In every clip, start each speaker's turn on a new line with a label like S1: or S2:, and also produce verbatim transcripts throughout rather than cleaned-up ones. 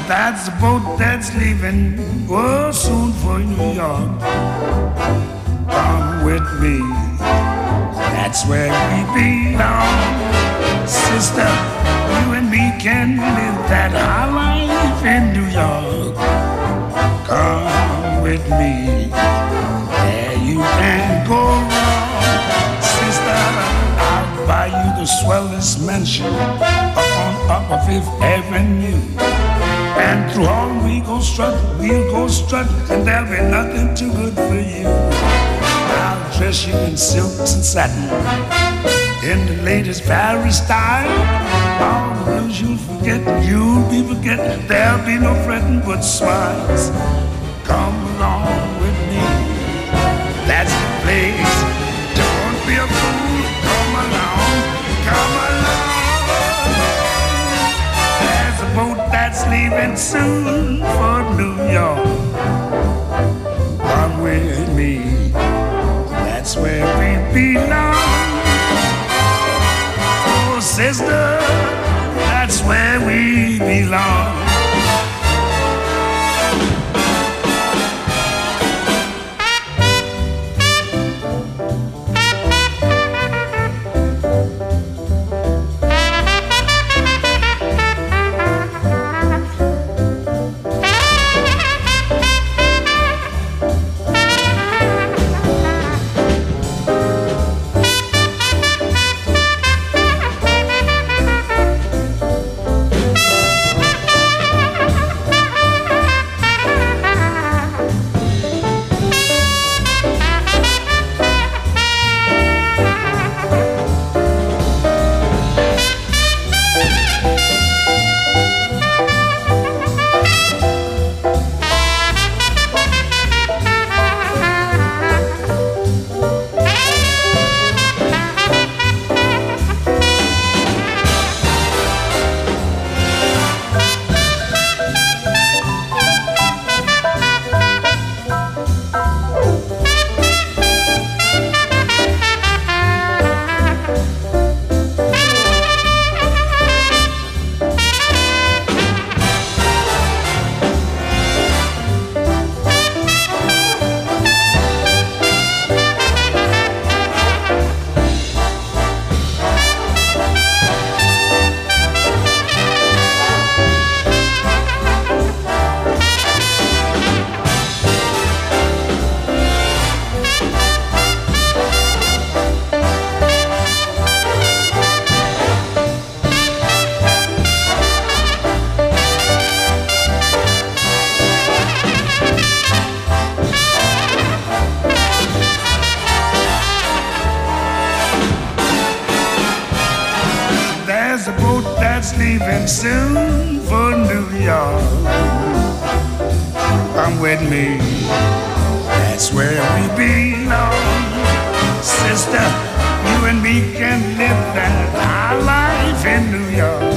S1: that's the boat that's leaving, oh, soon for New York. Come with me, that's where we belong. Sister, you and me can live that high life in New York. Come with me, there you can go wrong. Sister, I'll buy you the swellest mansion on Upper Fifth Avenue. And through all we go strut, we'll go strut, and there'll be nothing too good for you. I'll dress you in silks and satin, in the latest Paris style. All the blues you'll forget, you'll be forgetting. There'll be no fretting but smiles. Come along with me, that's the place. Don't be a fool, come along, come along. There's a boat that's leaving soon for New York. Come with me, that's where we belong. Oh, sister, that's where we belong. Leaving soon for New York. Come with me, that's where we belong. Sister, you and me can live that high life in New York.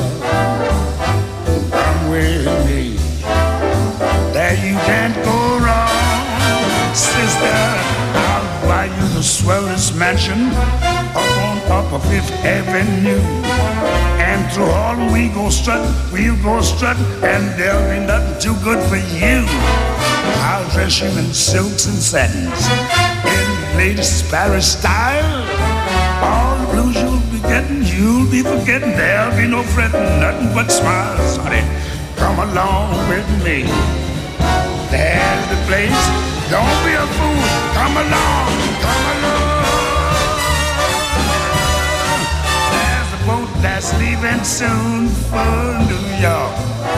S1: Come with me, there you can't go wrong. Sister, I'll buy you the swellest mansion up on Upper Fifth Avenue. And through all we go strut, we'll go strut, and there'll be nothing too good for you. I'll dress you in silks and satins, in the latest Paris style. All the blues you'll be getting, you'll be forgetting. There'll be no fretting, nothing but smiles, honey. Come along with me, there's the place. Don't be a fool, come along, come along. Boat that's leaving soon for New York.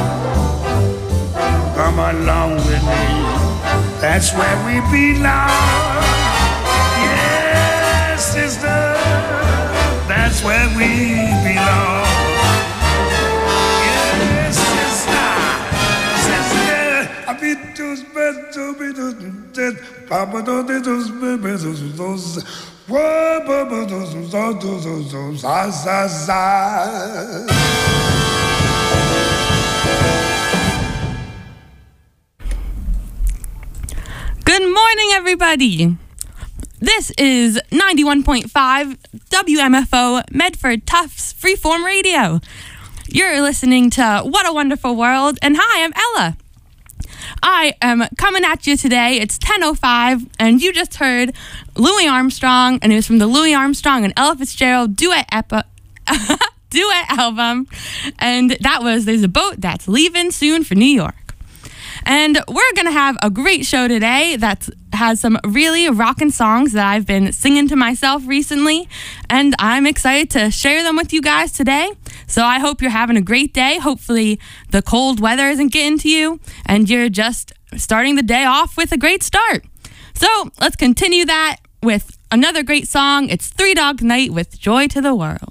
S1: Come along with me, that's where we belong. Yes, sister, that's where we belong. Yes, sister, sister, I beat those best to be those Papa those babies those. Good
S2: morning, everybody. This is ninety-one point five W M F O Medford Tufts Freeform Radio. You're listening to What a Wonderful World, and hi, I'm Ella. I am coming at you today. It's ten oh five, and you just heard Louis Armstrong, and it was from the Louis Armstrong and Ella Fitzgerald duet epi- duet album, and that was There's a Boat That's Leaving Soon for New York. And we're going to have a great show today that has some really rockin' songs that I've been singing to myself recently, and I'm excited to share them with you guys today. So I hope you're having a great day. Hopefully the cold weather isn't getting to you, and you're just starting the day off with a great start. So let's continue that with another great song. It's Three Dog Night with Joy to the World.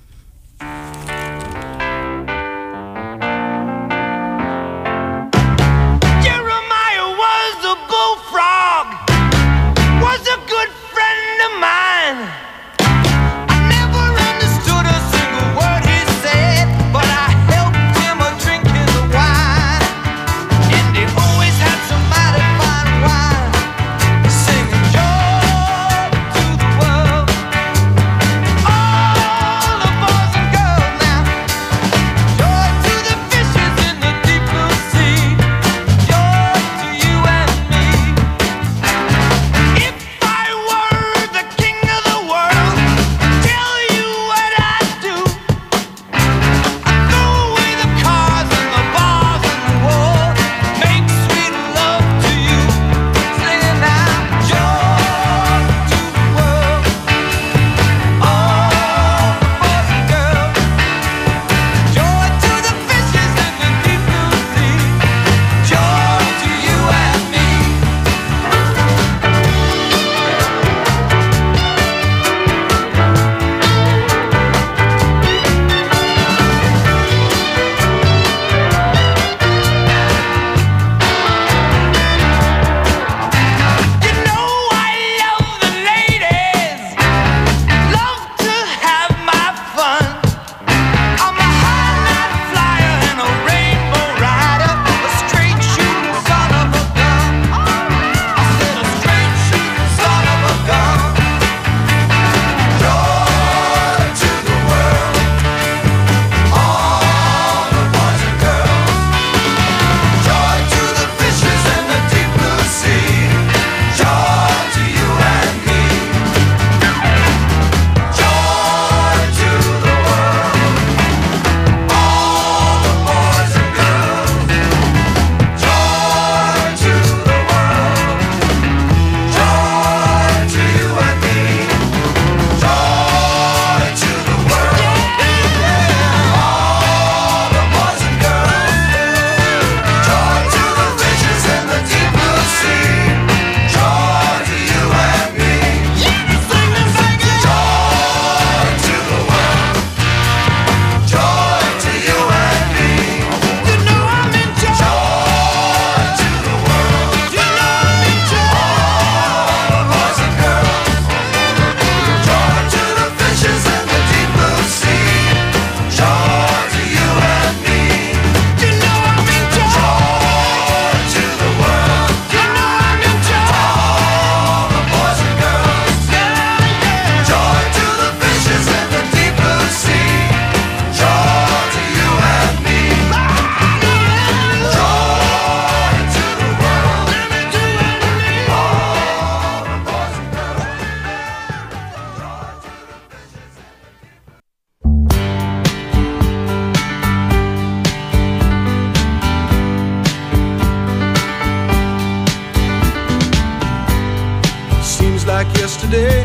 S3: Yesterday,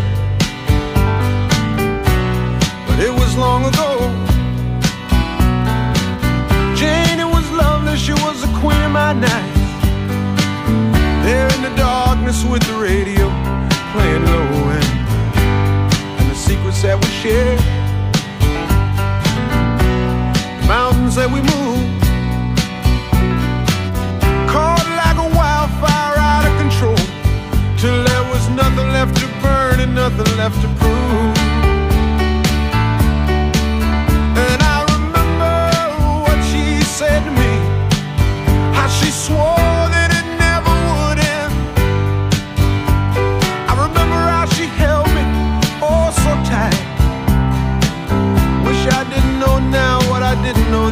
S3: but it was long ago. Jane, it was lovely, she was the queen of my night. There in the darkness with the radio playing low, and, and the secrets that we shared, the mountains that we moved, caught like a wildfire out of control, till there was nothing left to burn and nothing left to prove. And I remember what she said to me, how she swore that it never would end. I remember how she held me oh so tight. Wish I didn't know now what I didn't know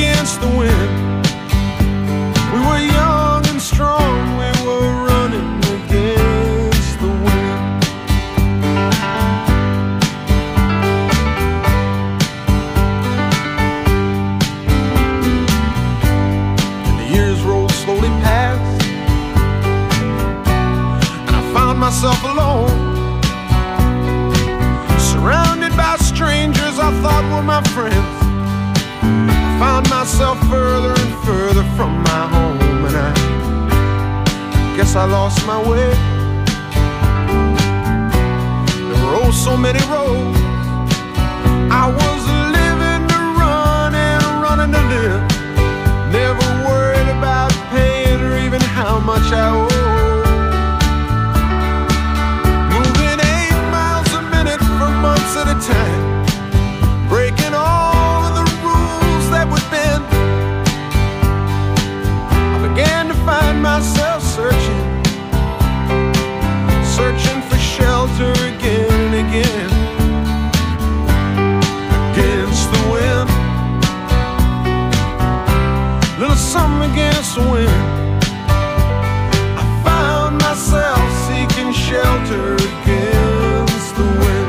S3: against the wind. We were young and strong, we were running against the wind. And the years rolled slowly past, and I found myself alone, surrounded by strangers I thought were my friends. I found myself further and further from my home, and I guess I lost my way. There were oh so many roads. I was living to run and running to live, never worried about paying or even how much I owed. Moving eight miles a minute for months at a time, breaking all of the rules that would bend. I began to find myself searching, searching for shelter again and again. Against the wind, little something against the wind. I found myself seeking shelter against the wind.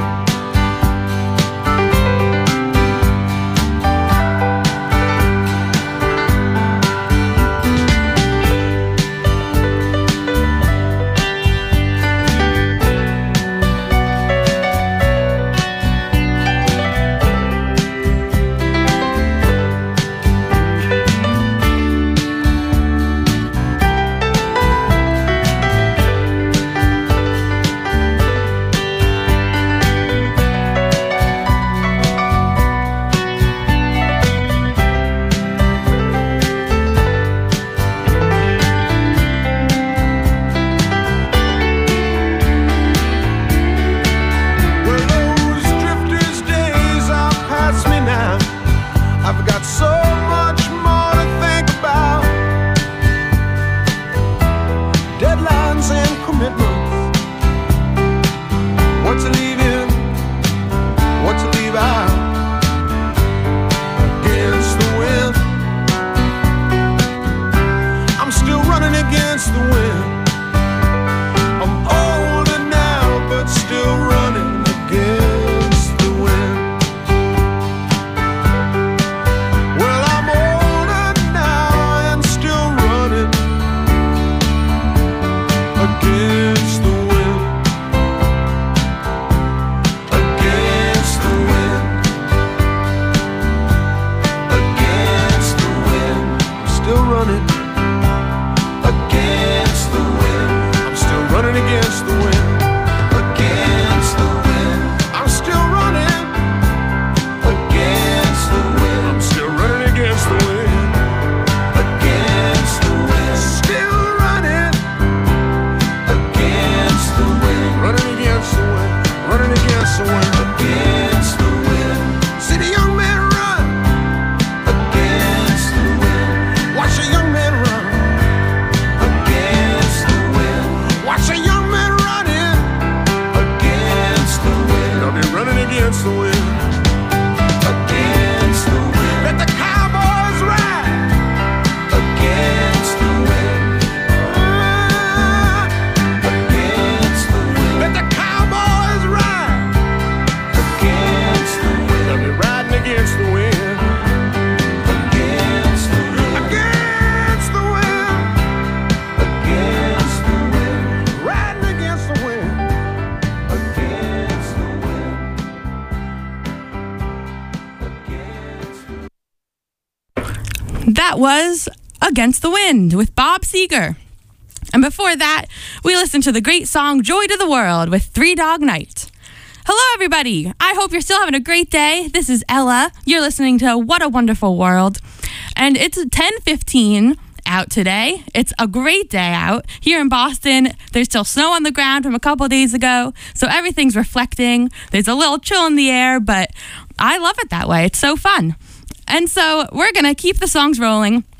S2: That was Against the Wind with Bob Seger. And before that, we listened to the great song Joy to the World with Three Dog Night. Hello, everybody. I hope you're still having a great day. This is Ella. You're listening to What a Wonderful World. And it's ten fifteen out today. It's a great day out. Here in Boston, there's still snow on the ground from a couple days ago, so everything's reflecting. There's a little chill in the air, but I love it that way. It's so fun. And so we're going to keep the songs rolling.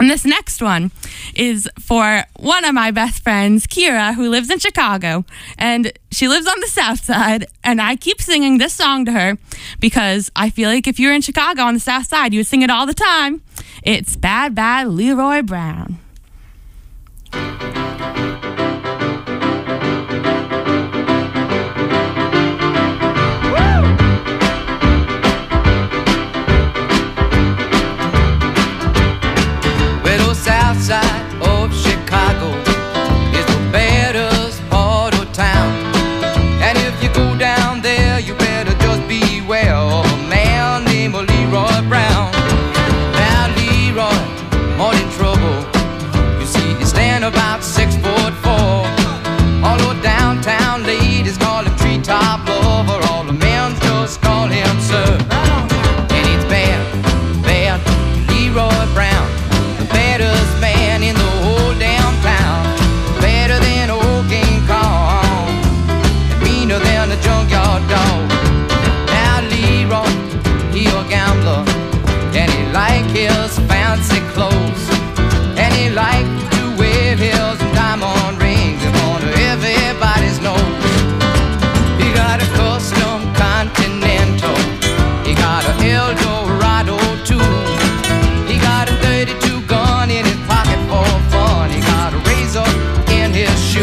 S2: And this next one is for one of my best friends, Kira, who lives in Chicago. And she lives on the South Side. And I keep singing this song to her because I feel like if you're in Chicago on the South Side, you would sing it all the time. It's Bad Bad Leroy Brown.
S4: Side of Chicago is the baddest part of town. And if you go down there, you better just beware of a man named Leroy Brown. Now Leroy, more in trouble. You see, he stand about six foot four. All the downtown ladies call him treetop lover. All the men just call him sir. And it's bad, bad Leroy Brown. Baddest man in the whole damn town. Better than old King Kong, and meaner than a junkyard dog. Now Leroy, he a gambler, and he like his fancy clothes, and he like to wear his diamond rings in front of everybody's nose. He got a custom Continental, he got a Eldorado too. He got a thirty-two gun in his pocket for fun. He got a razor in his shoe.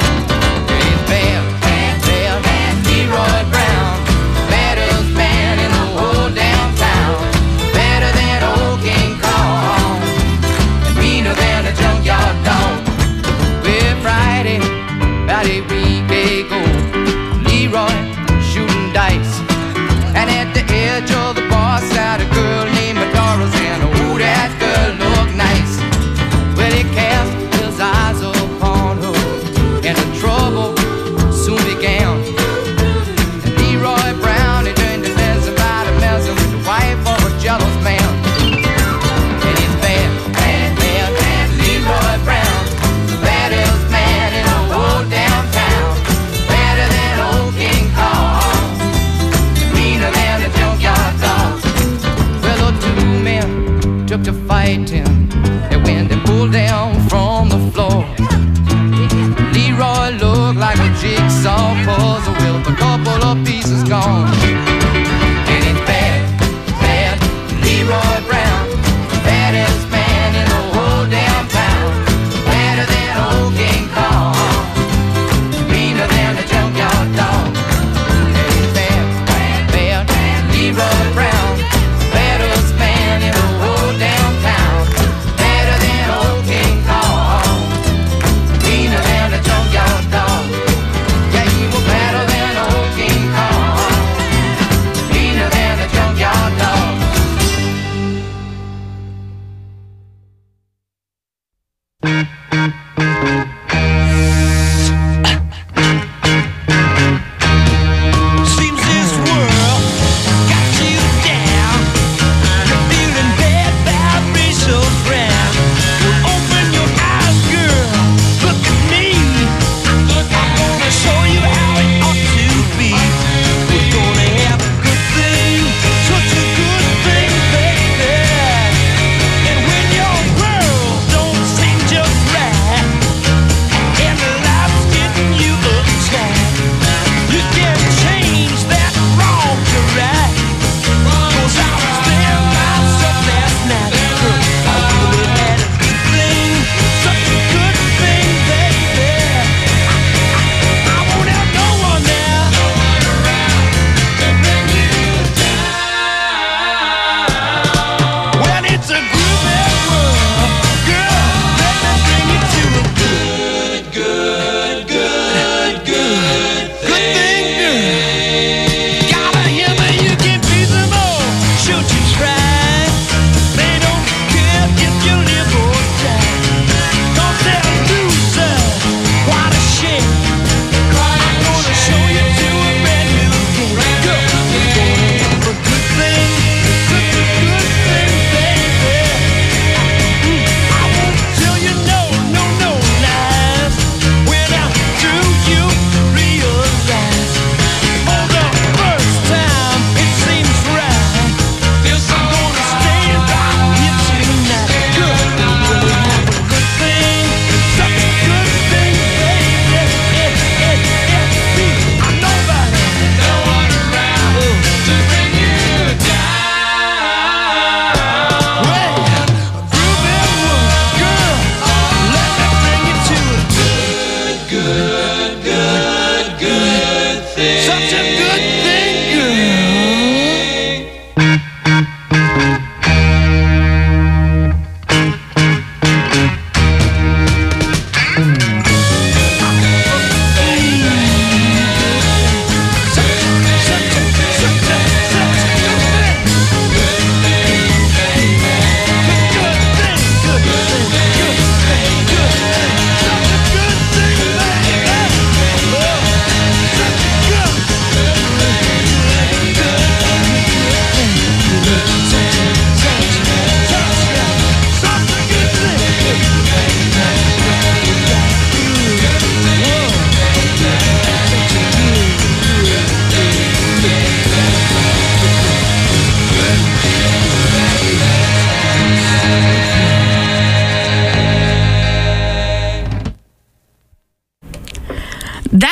S4: He's bad, bad, bad, bad Leroy Brown. Baddest man in the whole damn town. Better than old King Kong, and meaner than a junkyard dog. Well, Friday, about a week ago, Leroy shooting dice, and at the edge of the bar sat a girl named Doris, and oh, that girl looked nice. Well, he cast his eyes upon her, and the trouble soon began. And Leroy Brown, he turned to messing about a messing with the wife of a jealous man. And he's bad, bad, bad, bad Leroy Brown. The baddest man in the whole damn town. Better than old King Kong, meaner than a junkyard dog. Well, the two men took to fighting, and when they pulled down from the floor, Leroy looked like a jigsaw puzzle with a couple of pieces gone. And it's bad, bad Leroy Brown, baddest man in the whole damn town. Better than old King Kong, meaner than a junkyard dog. And it's bad, bad, bad Leroy Brown, baddest man in the whole damn town.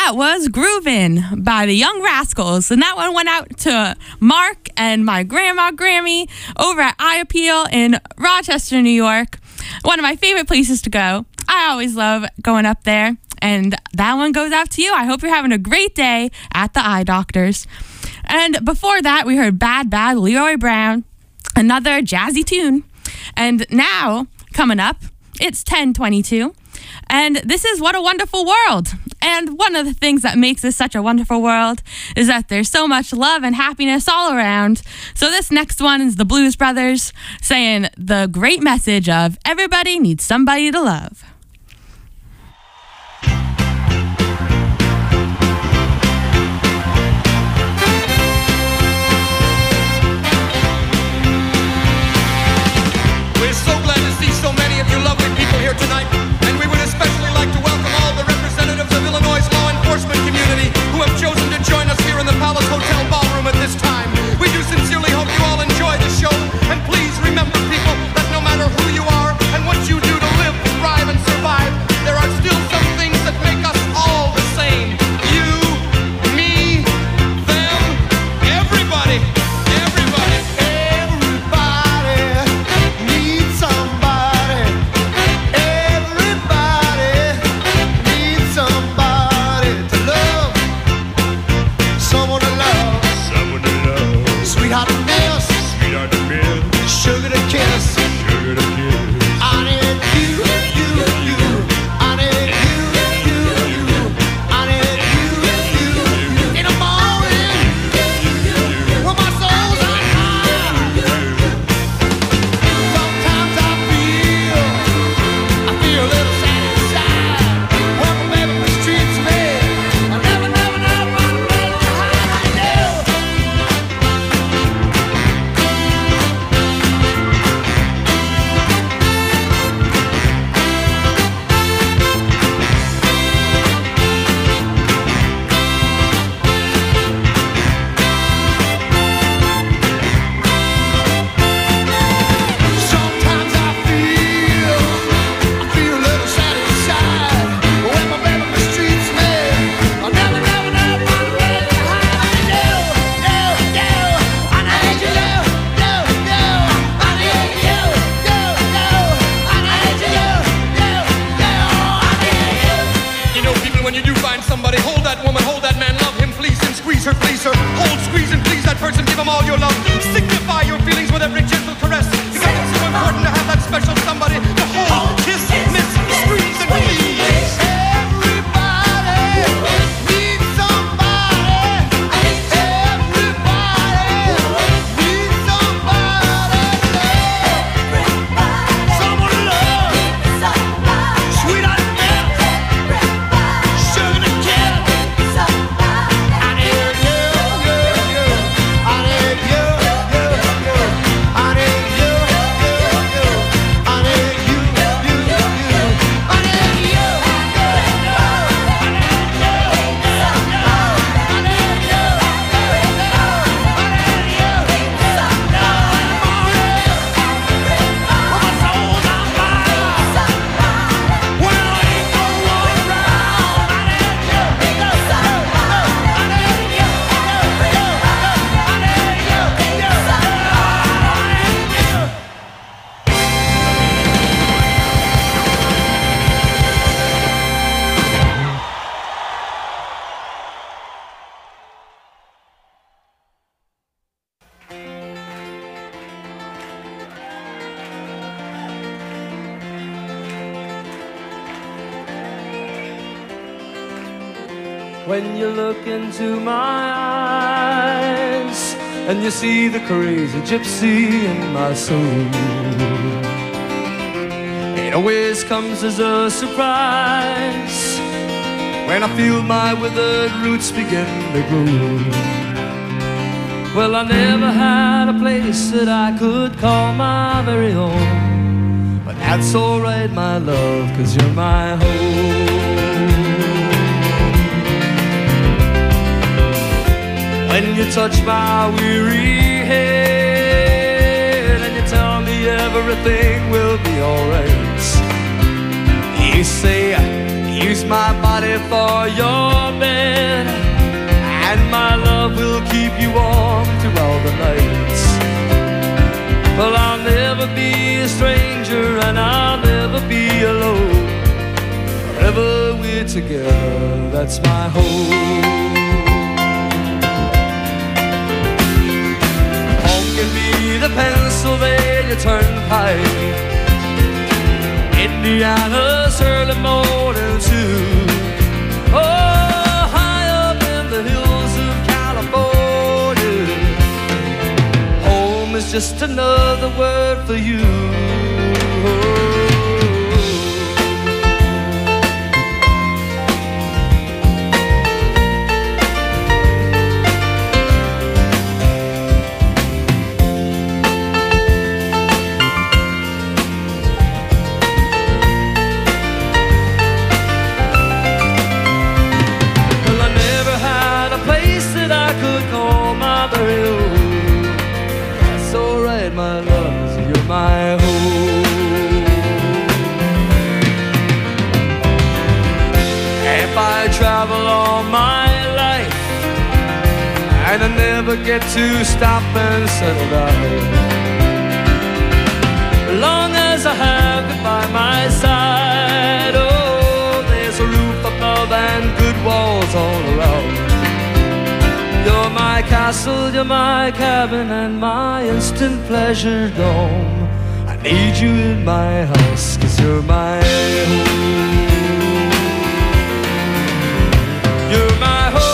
S2: that was Groovin' by the Young Rascals. And that one went out to Mark and my grandma Grammy over at Eye Appeal in Rochester, New York. One of my favorite places to go. I always love going up there. And that one goes out to you. I hope you're having a great day at the eye doctors. And before that, we heard Bad Bad Leroy Brown, another jazzy tune. And now, coming up, it's ten twenty-two. And this is What a Wonderful World. And one of the things that makes this such a wonderful world is that there's so much love and happiness all around. So this next one is the Blues Brothers saying the great message of everybody needs somebody to love.
S5: We're so glad to see so many of you lovely people here tonight. And we would especially like to welcome all the representatives of Illinois' law enforcement community who have chosen to join us here in the Palace Hotel Ballroom at this time. We do sincerely hope you all enjoy the show. And please remember, people, that no matter who you are and what you do to live, thrive, and survive, there are still some things that make us all the same. You, me, them, everybody. Everybody.
S3: Everybody needs somebody. Everybody needs somebody to love. Someone to love.
S1: Someone to love,
S3: Sweetheart to miss.
S1: sweetheart to miss,
S3: Sugar to kiss.
S1: sugar to kiss.
S3: I need you, you, you. I need you, you, you. I need you, you, you. In the morning, when my soul's on fire. Sometimes I feel, I feel a little sad inside. When my baby mistreats me, I never, never, never want to make you hide. Sometimes I feel, I feel a little sad inside. When my baby mistreats me, I never, never, never want to make you hide. No, no, no, I need you, no, no, no, I need you, no, no, I need you, no, no, I need you.
S5: You know, people, when you do find somebody, hold that woman, hold that man, love him, please, and squeeze her, please her. Hold, squeeze, and please that person, give him all your love. Signify your feelings with every gentle caress, because it's so important to have that special somebody to hold, kiss, miss, squeeze, and please.
S3: Everybody needs somebody. Everybody needs somebody to love. Someone to love. Sweetheart to miss. Sugar to kiss. I need you, you, you. I need you, you, you. I need you, you, you. I need you, you, you. I need you, you, you. I need you, you, you. I need you, you, you. I need you, when my soul's on fire, when I ain't no one around, I need you, you, you. I need you, you, you. I need you, you, you. I need you.
S6: When you look into my eyes and you see the crazy gypsy in my soul, it always comes as a surprise when I feel my withered roots begin to grow. Well, I never had a place that I could call my very own, but that's alright, my love, 'cause you're my home. When you touch my weary head and you tell me everything will be alright, you say Use my body for your bed, and my love will keep you warm through all the nights. Well, I'll never be a stranger, and I'll never be alone. Wherever we're together, that's my home. Home can be the Pennsylvania Turnpike, Indiana's early morning too. Oh, high up in the hills of California, home is just another word for you. My love, you're my home. If I travel all my life and I never get to stop and settle down, as long as I have you by my side, oh, there's a roof above and good walls all around. You're my castle, you're my cabin, and my instant pleasure dome. I need you in my house, 'cause you're my home. You're my home.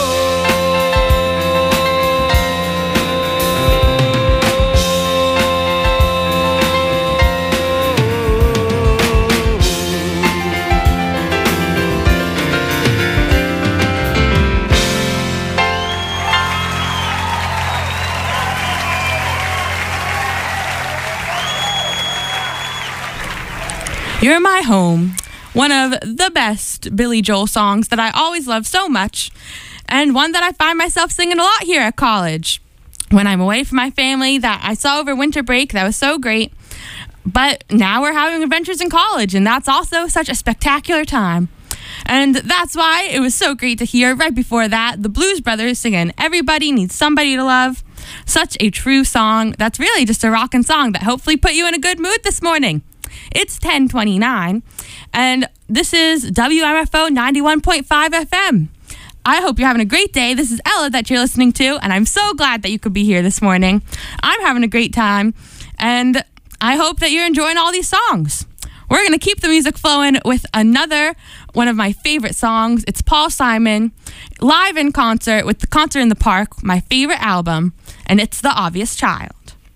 S2: You're My Home, one of the best Billy Joel songs that I always love so much, and one that I find myself singing a lot here at college. When I'm away from my family that I saw over winter break, that was so great. But now we're having adventures in college, and that's also such a spectacular time. And that's why it was so great to hear right before that the Blues Brothers singing Everybody Needs Somebody to Love. Such a true song that's really just a rockin' song that hopefully put you in a good mood this morning. It's ten twenty-nine, and this is W M F O ninety-one point five F M. I hope you're having a great day. This is Ella that you're listening to, and I'm so glad that you could be here this morning. I'm having a great time, and I hope that you're enjoying all these songs. We're going to keep the music flowing with another one of my favorite songs. It's Paul Simon, live in concert with the Concert in the Park, my favorite album, and it's The Obvious Child.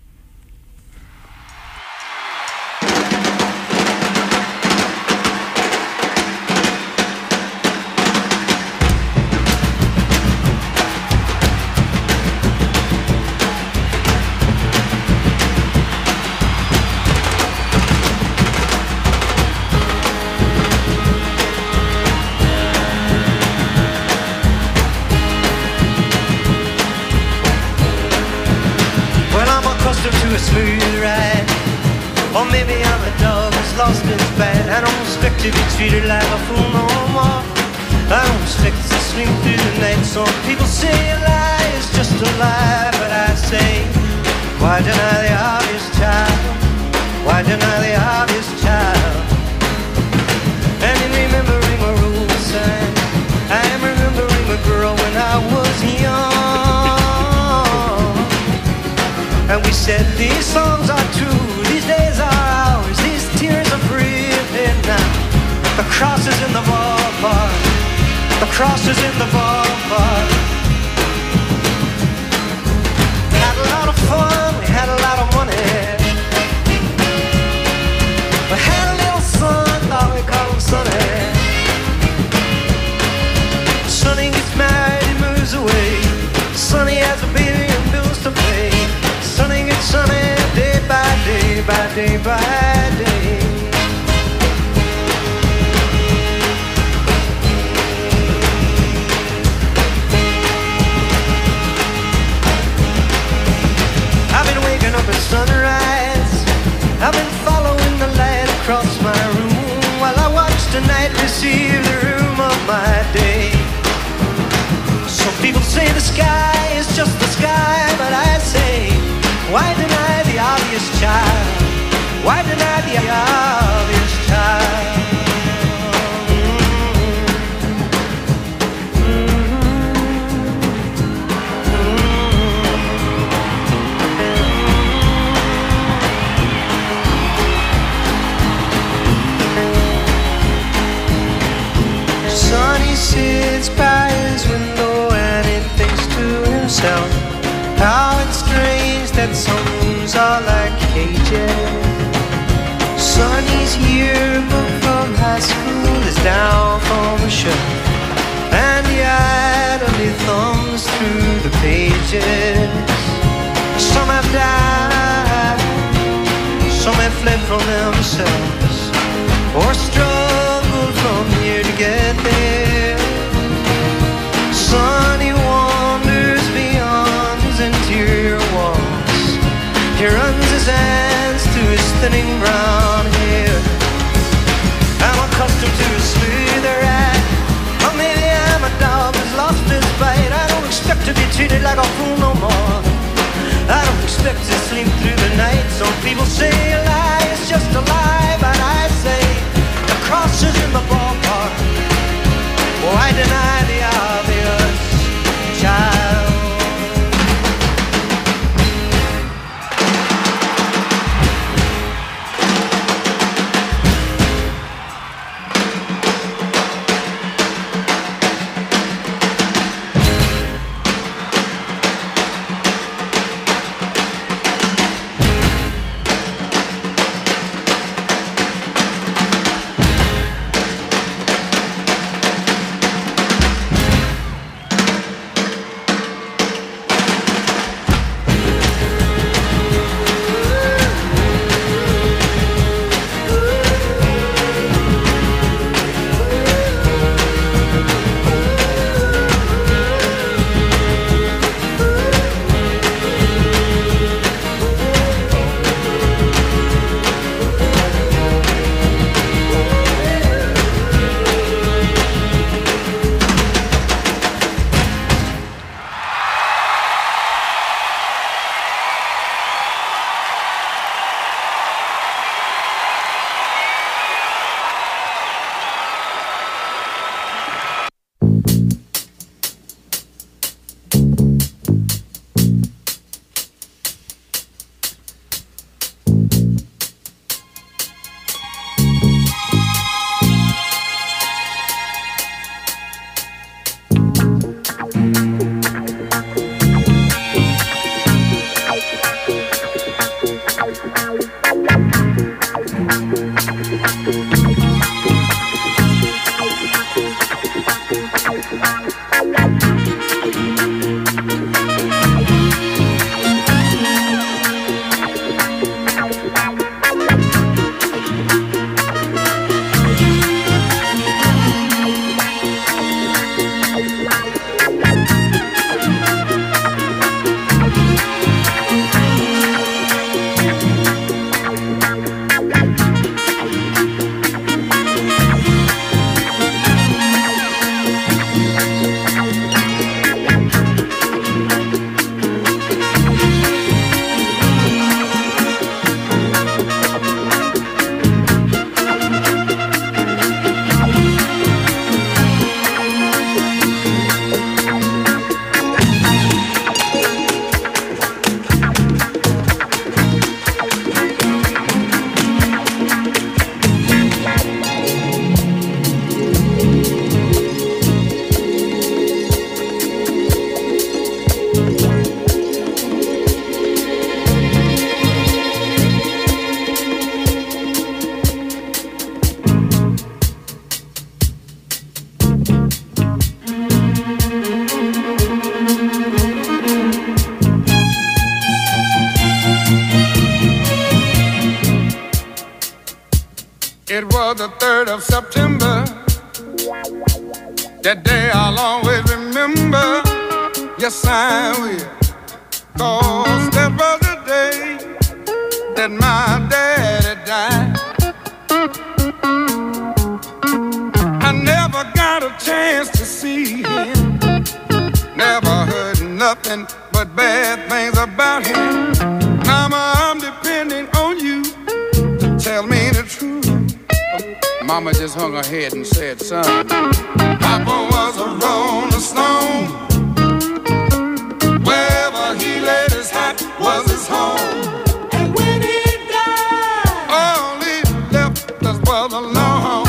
S7: To a smooth ride, or maybe I'm a dog who's lost its bite. I don't expect to be treated like a fool no more. I don't expect to sleep through the night. Some people say a lie is just a lie, but I say, why deny the obvious child? Why deny the obvious child? And in remembering a rule sign, I am remembering a girl when I was young. And we said these songs are true, these days are ours, these tears are breathing now. The cross is in the ballpark, the cross is in the ballpark. Had a lot of fun, we had a lot of money. We had a little son, thought we called him Sonny. Sonny gets married, he moves away. Sonny has a baby and bills to pay. Sunny gets sunny day by day, by day by day. I've been waking up at sunrise. I've been following the light across my room while I watch the night receive the room. Some people say the sky is just the sky, but I say, why deny the obvious, child? Why deny the obvious, child? Sonny sits by his window and he thinks to himself, how it's strange that songs are like cages. Sonny's yearbook from high school is down from the shelf, and he idly thumbs through the pages. Some have died, some have fled from themselves, or struggled from here to get there. Sonny wanders beyond his interior walls. He runs his hands through his thinning brown hair. I'm accustomed to a smoother ride, or maybe I'm a dog who's lost his bite. I don't expect to be treated like a fool no more. I don't expect to sleep through the night. Some people say a lie is just a lie, but I say the cross is in the ballpark. Why deny the obvious, child?
S3: It was the third of September. That day I'll always remember. Yes, I will. 'Cause that was the day that my daddy died. I never got a chance to see him. nothing but bad things about him. Mama, I'm depending on you to tell me the truth. Mama just hung her head and said, son, Papa was a rolling stone. Wherever he laid his hat was his home. And when he died, all he left us was alone.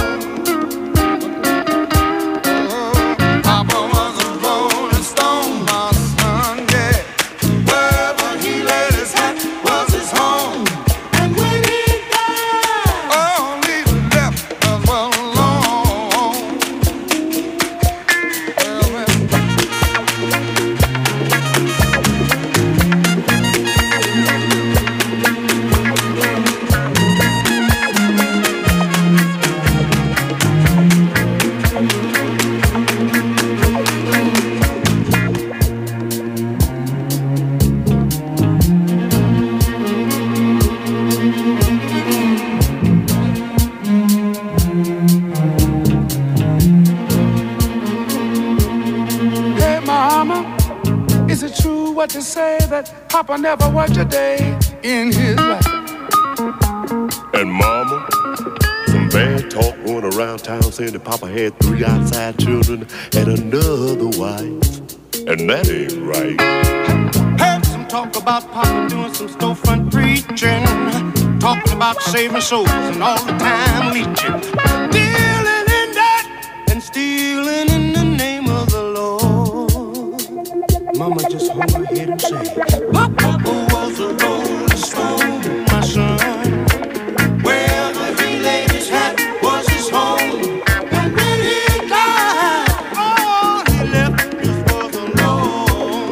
S3: What to say that Papa never worked a day in his life.
S8: And Mama, some bad talk going around town saying that Papa had three outside children and another wife. And that ain't right.
S3: Heard some talk about Papa doing some storefront preaching, talking about saving souls and all the time leeching, dealing in that and stealing in the name of the Lord. Mama just hung her head and said, Papa was a rolling stone, my son. Wherever he laid his hat was his home. And when he died, all he left us was alone.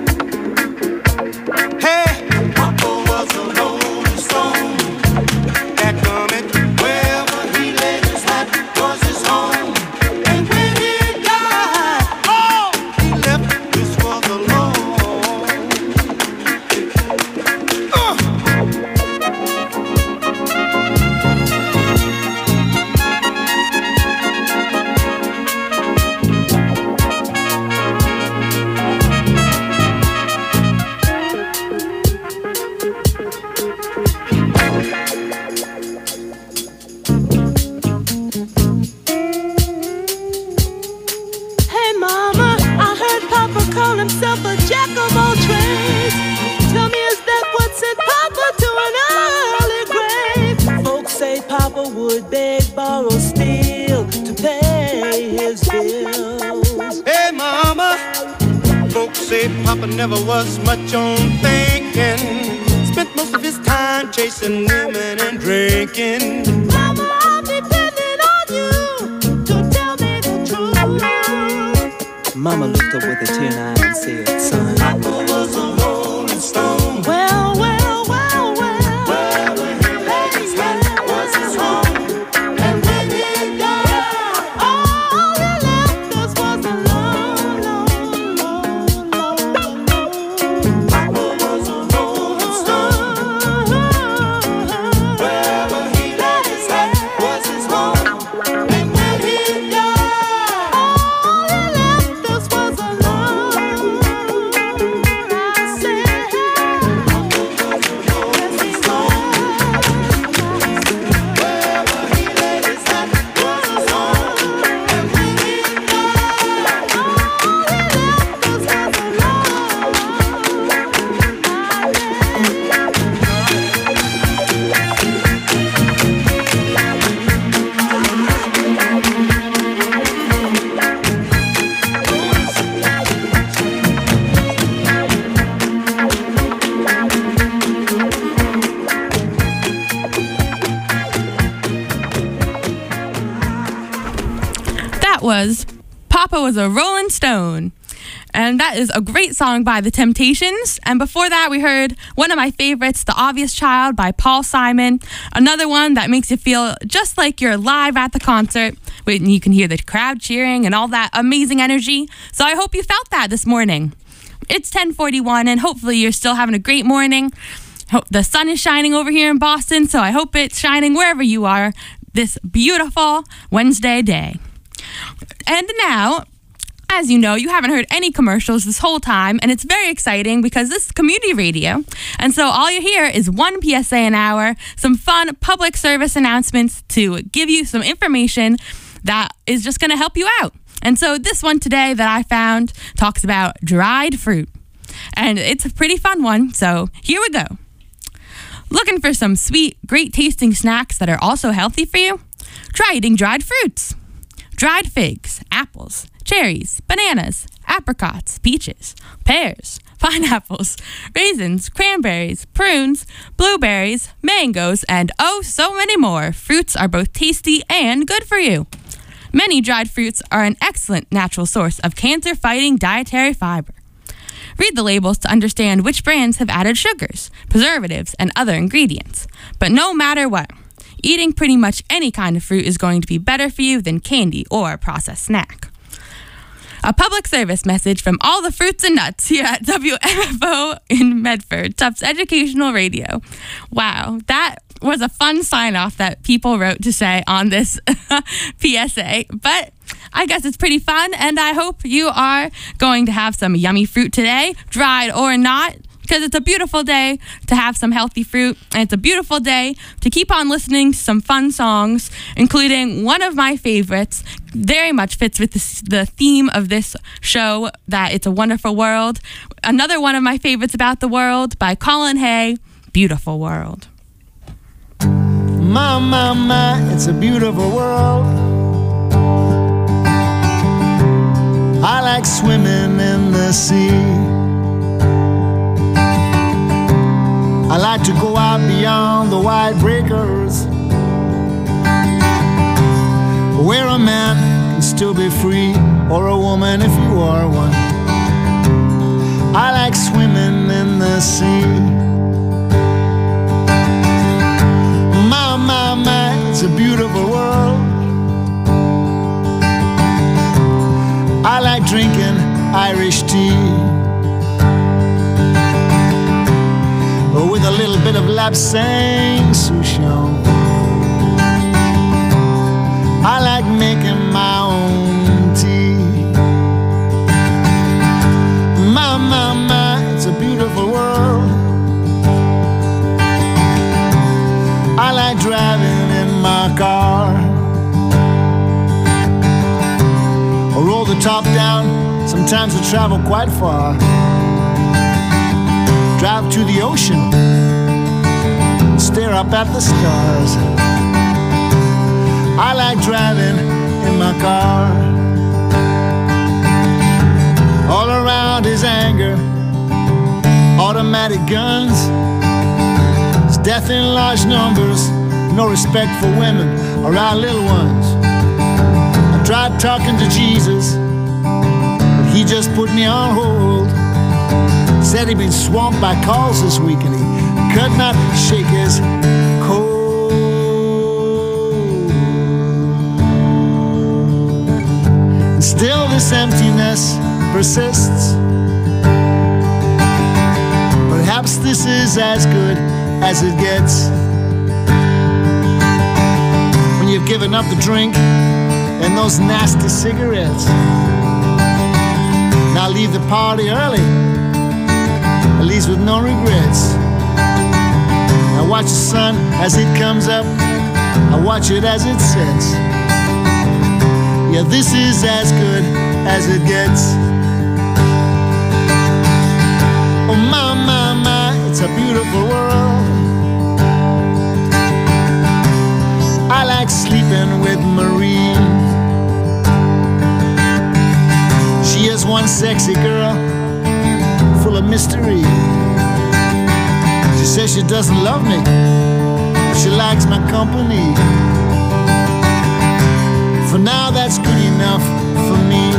S3: Hey, Papa was a rolling stone. That comment, wherever he laid his hat was his home. And when he died, all he left us was alone.
S7: Hey mama, I heard Papa call himself a jack of all trades. Tell me, is that what sent Papa to an early grave? Folks say Papa would beg, borrow, steal to pay his bills.
S3: Hey mama, folks say Papa never was much on thinking. Spent most of his time chasing women and drinking.
S7: Mama, I'm depending on you to tell me the truth.
S9: Mama looked up with a tear in her eye and said, son,
S3: Papa was a rolling stone.
S7: Well, well, well, well.
S3: Wherever he laid his hat was his home. And when he died,
S7: All he left us was alone, alone, alone, alone.
S3: Papa was a rolling stone. Wherever he laid his hat was his home. And when he died,
S7: All he left us was alone. I said,
S2: That was Papa Was a Rolling Stone. And that is a great song by The Temptations. And before that, we heard one of my favorites, The Obvious Child by Paul Simon. Another one that makes you feel just like you're live at the concert when you can hear the crowd cheering and all that amazing energy. So I hope you felt that this morning. It's ten forty-one, and hopefully you're still having a great morning. Hope the sun is shining over here in Boston, so I hope it's shining wherever you are this beautiful Wednesday day. And now, As you know, you haven't heard any commercials this whole time, and it's very exciting because this is community radio. And so all you hear is one P S A an hour, some fun public service announcements to give you some information that is just going to help you out. And so this one today that I found talks about dried fruit. And it's a pretty fun one, so here we go. Looking for some sweet, great tasting snacks that are also healthy for you? Try eating dried fruits. Dried figs, apples, cherries, bananas, apricots, peaches, pears, pineapples, raisins, cranberries, prunes, blueberries, mangoes, and oh, so many more. Fruits are both tasty and good for you. Many dried fruits are an excellent natural source of cancer-fighting dietary fiber. Read the labels to understand which brands have added sugars, preservatives, and other ingredients. But no matter what, eating pretty much any kind of fruit is going to be better for you than candy or a processed snack. A public service message from all the fruits and nuts here at W M F O in Medford, Tufts Educational Radio. Wow, that was a fun sign-off that people wrote to say on this P S A. But I guess it's pretty fun, and I hope you are going to have some yummy fruit today, dried or not, because it's a beautiful day to have some healthy fruit, and it's a beautiful day to keep on listening to some fun songs, including one of my favorites, very much fits with the, the theme of this show, that It's a Wonderful World. Another one of my favorites about the world by Colin Hay, Beautiful World.
S10: My, my, my, it's a beautiful world. I like swimming in the sea. I like to go out beyond the wide breakers, where a man can still be free, or a woman if you are one. I like swimming in the sea. My, my, my, it's a beautiful world. I like drinking Irish tea, with a little bit of lapsang souchong. I like making my own tea. My, my, my, it's a beautiful world. I like driving in my car. I roll the top down, sometimes I travel quite far. Drive to the ocean, stare up at the stars. I like driving in my car. All around is anger, automatic guns. It's death in large numbers, no respect for women or our little ones. I tried talking to Jesus, but he just put me on hold. Said he'd been swamped by calls this week and he could not shake his cold. And still this emptiness persists. Perhaps this is as good as it gets, when you've given up the drink and those nasty cigarettes. Now leave the party early, at least with no regrets. I watch the sun as it comes up, I watch it as it sets. Yeah, this is as good as it gets. Oh my, my, my, it's a beautiful world. I like sleeping with Marie. She is one sexy girl, full of mystery. She says she doesn't love me, she likes my company. For now that's good enough for me.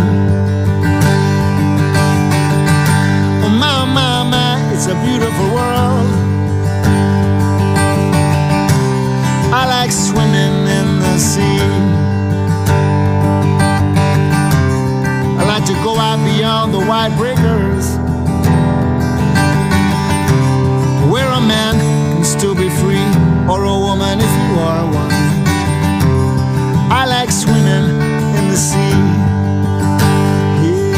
S10: Oh my, my, my, it's a beautiful world. I like swimming in the sea. I like to go out beyond the wide breakers, where a man can still be free, or a woman if you are one. I like swimming in the sea. Yeah.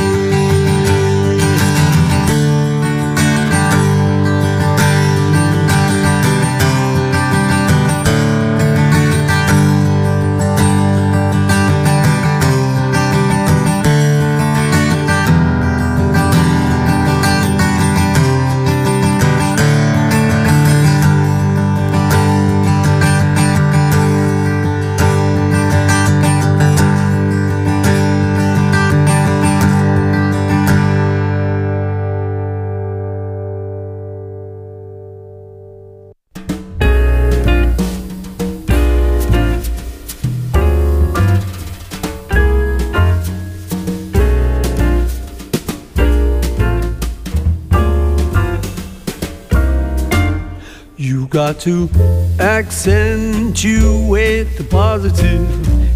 S6: You got to accentuate the positive,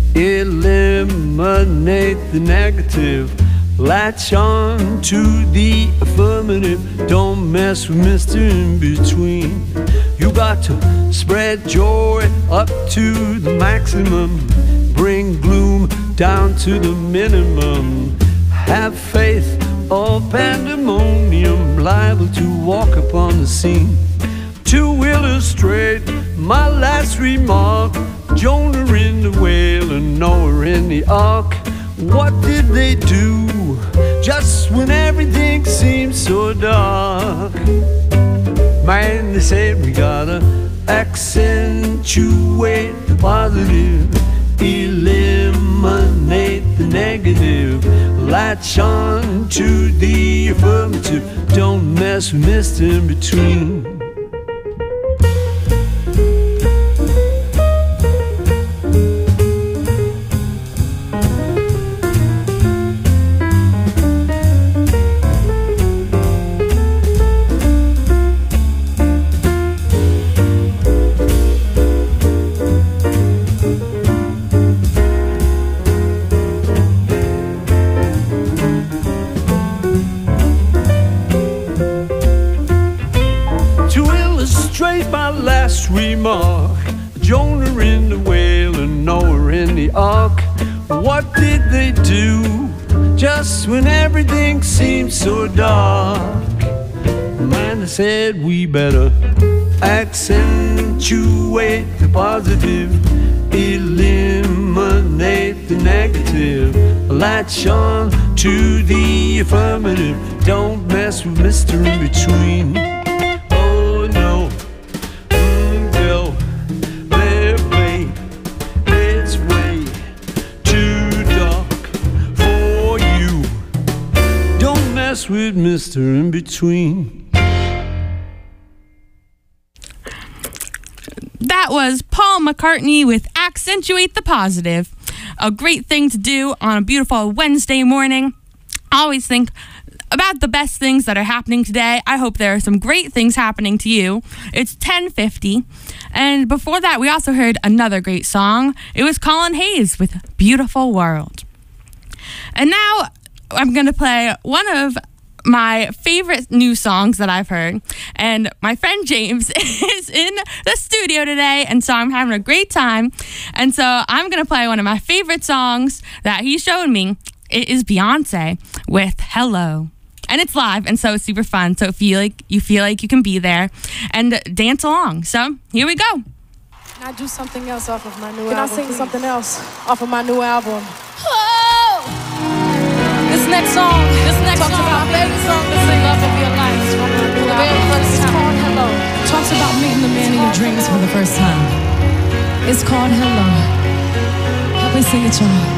S6: eliminate the negative, latch on to the affirmative, don't mess with Mister In Between. You got to spread joy up to the maximum, bring gloom down to the minimum. Have faith or pandemonium, liable to walk upon the scene. To illustrate my last remark, Jonah in the whale and Noah in the ark. What did they do just when everything seemed so dark? Man, they said we gotta accentuate the positive, eliminate the negative, latch on to the affirmative, don't mess with Mister In Between. Remark, Jonah in the whale and Noah in the ark. What did they do just when everything seemed so dark? Man, they said we better accentuate the positive, eliminate the negative, latch on to the affirmative, don't mess with Mister In Between. With Mister In Between.
S2: That was Paul McCartney with Accentuate the Positive. A great thing to do on a beautiful Wednesday morning. I always think about the best things that are happening today. I hope there are some great things happening to you. It's ten fifty. And before that, we also heard another great song. It was Colin Hayes with Beautiful World. And now I'm going to play one of my favorite new songs that I've heard. And my friend James is in the studio today, and so I'm having a great time. And so I'm going to play one of my favorite songs that he showed me. It is Beyonce with Hello. And it's live, and so it's super fun. So if you like, you feel like you can be there and dance along. So here we go.
S11: Can I do something else off of my new
S12: Can
S11: album?
S12: I sing
S11: please?
S12: something else off of my new album?
S11: Oh! This next song, this next
S12: Talks
S11: song,
S12: about
S11: my favorite song to sing off of your life. It's from my new
S12: The very
S11: album.
S12: first
S11: It's called
S12: time.
S11: Hello.
S13: Talks about meeting the man of your dreams for the first time. It's called Hello. Help me sing it, y'all.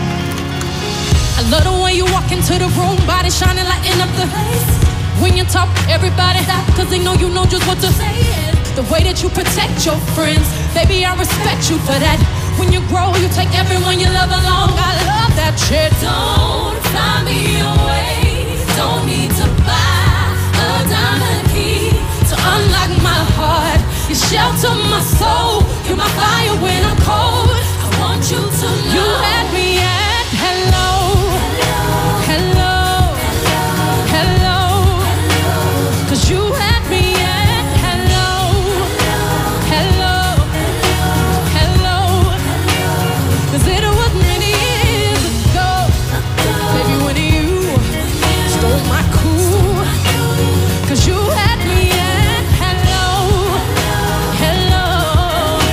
S11: I love the way you walk into the room, body shining, lighting up the place. When you talk, everybody stop, cause they know you know just what to say. The way that you protect your friends, baby, I respect you for that. When you grow, you take everyone you love along. I love that shit. Don't fly me away. Don't need to buy a diamond key to unlock my heart. You shelter my soul. You're my fire when I'm cold. I want you to know you had me at hello, hello, hello, hello. Cause you had me at hello, hello, hello. Cause it was many years ago, baby, when you stole my cool. Cause you had me at hello, hello,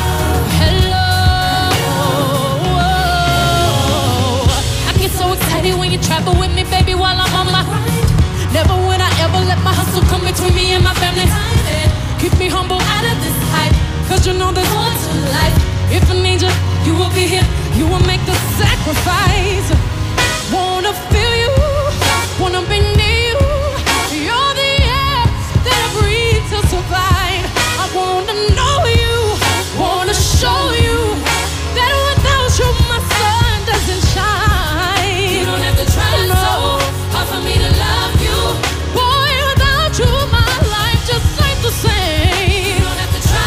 S11: hello. I get so excited when you travel with me, baby, while I'm on my ride. Never would I ever let my hustle come between me and my family. Keep me humble out of this hype, cause you know there's more to life. If I need you, you will be here. You will make the sacrifice. Wanna feel you, wanna be near you. You're the air that I breathe to survive. I wanna know you, wanna show you that without you my sun doesn't shine. You don't have to try so hard for me to love you. Boy, without you my life just ain't the same. You don't have to try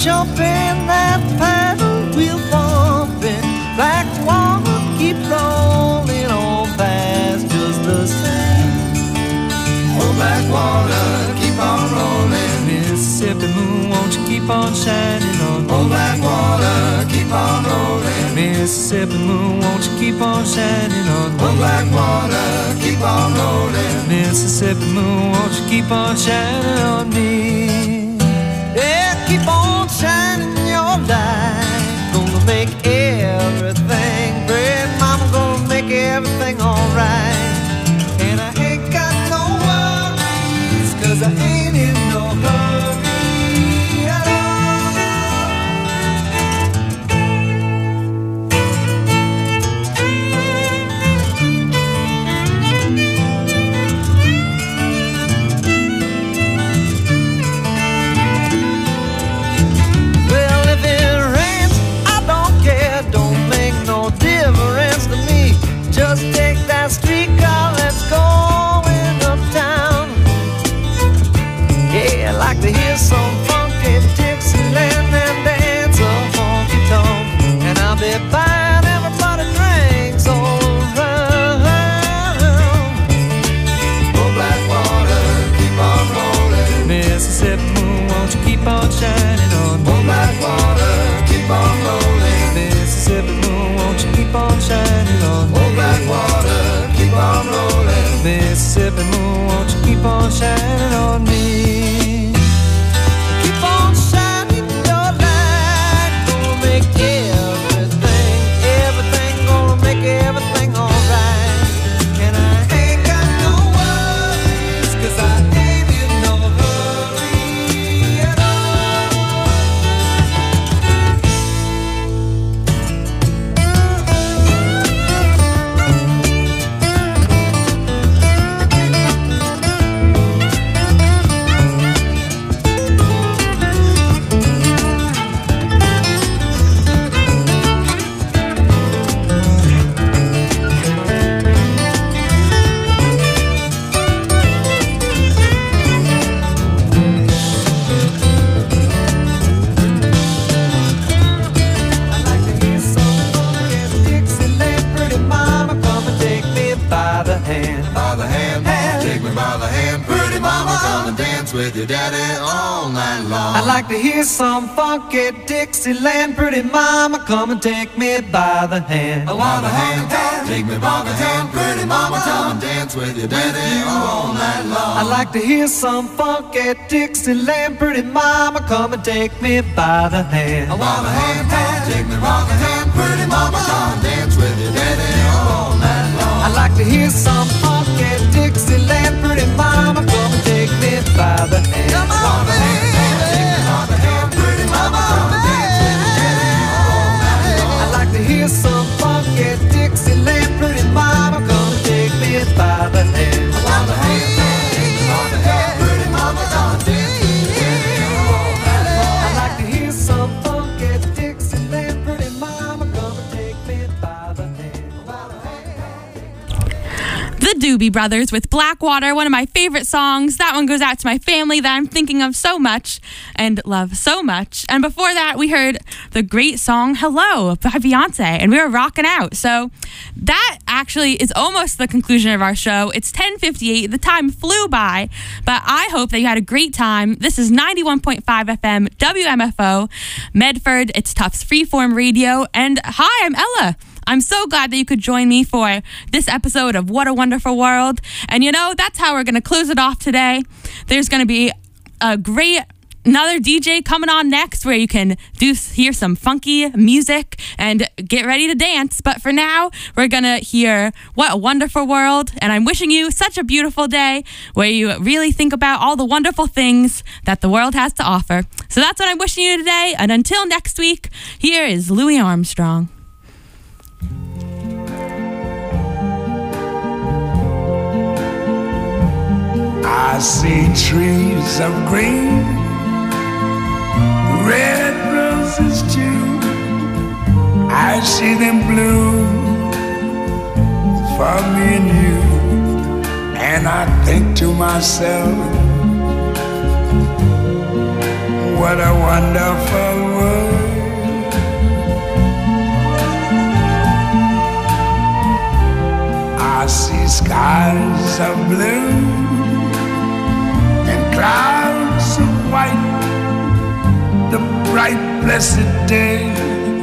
S7: jumping, that paddle wheel bumping, black water keep rolling on past just the same. Oh, black water, keep on rolling. Mississippi moon, won't you keep on shining on me? Oh, black water, keep on rolling. Mississippi moon, won't you keep on shining on me? Oh, black water, keep on rolling. Mississippi moon, won't you keep on shining on me? Yeah, keep on shining your light. Gonna make everything great. Mama gonna make everything alright. And I ain't got no worries, 'cause I ain't in no hurry at all. Well, if it rains, I don't care. Don't make no difference to me. Just take that streetcar, let's go uptown. Yeah, I like to hear some funky Dixieland and dance a funky tongue. And I'll be buying everybody drinks all around. Oh, black water, keep on rolling. Mississippi moon, won't you keep on shining on me? Oh, black water, keep on rolling. Mississippi moon, won't you keep on shining on me? Oh, black water, keep on rolling. Mississippi moon, won't you keep on shining on me? Keep on shining your light. Gonna make everything, everything, gonna make everything alright. And I ain't got no worries, 'cause I ain't in no hurry at with your daddy all night long. I'd like to hear some funky Dixieland. Pretty mama, come and take me by the hand. Oh, by the hand, take me by the hand. Pretty mama, come and dance with your daddy all night long. I'd like to hear some funky Dixieland. Pretty mama, come and take me by the hand. Oh, by the hand, take me by the hand. Pretty mama, come and dance with your daddy all night long. I'd like to hear some funky Dixieland. Pretty mama, come and take me by the hand. Come on, baby. Take me by the hand. Pretty mama, come and dance with your daddy all night long. I'd like to hear some funky Dixieland. Pretty mama, come and take me by the hand. By the hand. Take me by the hand. Pretty mama, come and dance with your daddy all night long. I'd like to hear some funky Dixieland. Pretty mama, come and take me by the hand. By the hand.
S2: The Doobie Brothers with Blackwater, one of my favorite songs. That one goes out to my family that I'm thinking of so much and love so much. And before that, we heard the great song Hello by Beyonce, and we were rocking out. So that actually is almost the conclusion of our show. It's ten fifty-eight. The time flew by, but I hope that you had a great time. This is ninety-one point five F M W M F O, Medford. It's Tufts Freeform Radio. And hi, I'm Ella. I'm so glad that you could join me for this episode of What a Wonderful World. And you know, that's how we're going to close it off today. There's going to be a great another D J coming on next where you can do hear some funky music and get ready to dance. But for now, we're going to hear What a Wonderful World. And I'm wishing you such a beautiful day where you really think about all the wonderful things that the world has to offer. So that's what I'm wishing you today. And until next week, here is Louis Armstrong.
S1: I see trees of green, red roses too. I see them bloom for me and you. And I think to myself, what a wonderful world. I see skies of blue and clouds of white, the bright blessed day